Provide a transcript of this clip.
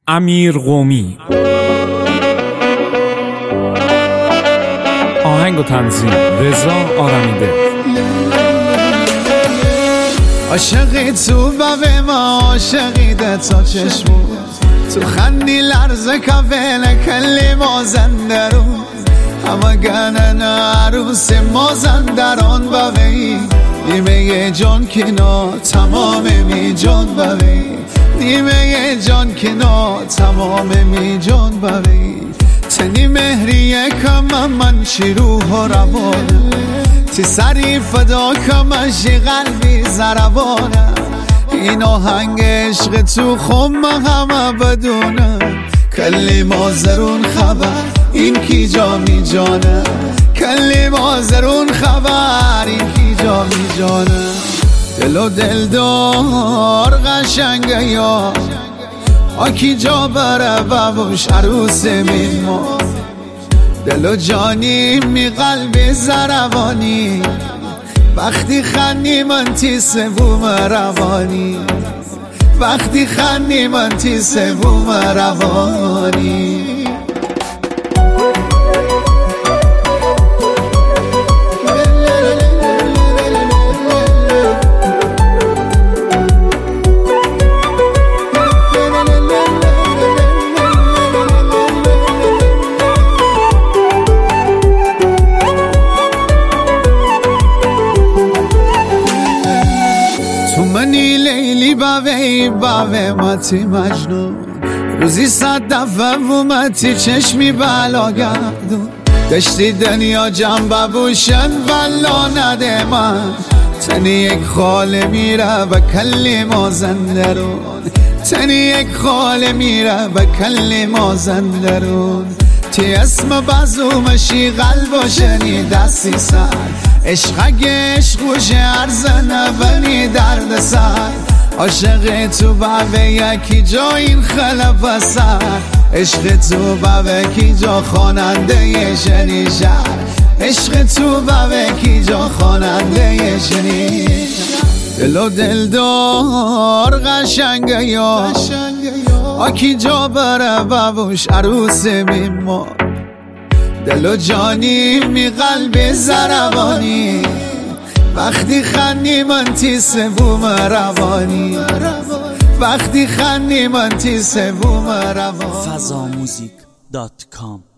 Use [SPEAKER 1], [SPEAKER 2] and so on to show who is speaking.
[SPEAKER 1] امیر قومی. آهنگ و تنظیم رضا آرمیده.
[SPEAKER 2] عاشقی تو به ما عاشقی ده تا چشمو تو خندی لرزه کفل کلی مازن درون همه گنن عروس مازن دران بوی نیمه جان کنا تمام می جان بوی نیمه جان کنا تمام می جان بوی تنی مهریه کم من شیروح و روانه تی سری فدا کمشی قلبی زربانه این آهنگ عشق تو خم همه بدونه کلی مازرون خبر این کی جا می جانه کلی مازرون خبر این کی جا می جانه دل و دلدار قشنگه یا آکی جا بره ببوش عروس من ما دل و جانی می قلب زربانی وقتی خندی من تی سوم روانی وقتی خندی من تی سوم روانی منی لیلی باوی متی مجنون روزی 100 دفعه ومتی چشمی بلا گردون دشتی دنیا جنبه بوشن ولا نده من تنی یک خاله میره و کلی مازن درون تنی یک خاله میره و کلی مازن درون تی اسم بازومشی قلب و شنی دستی سر عشق اگه عشق گوشه ارزنه ولی درد سر عاشق تو به یکی جا این خلف سر عشق تو به کی جا خواننده شنی شهر عشق تو به کی جا خواننده شنی دل و دلدار قشنگه یا آکی جا بره ببوش عروس ما دل و جانی می قلب زربانی وقتی خندی من تی سوم روانی وقتی خندی من تی سوم روانی
[SPEAKER 3] fazamuzik.com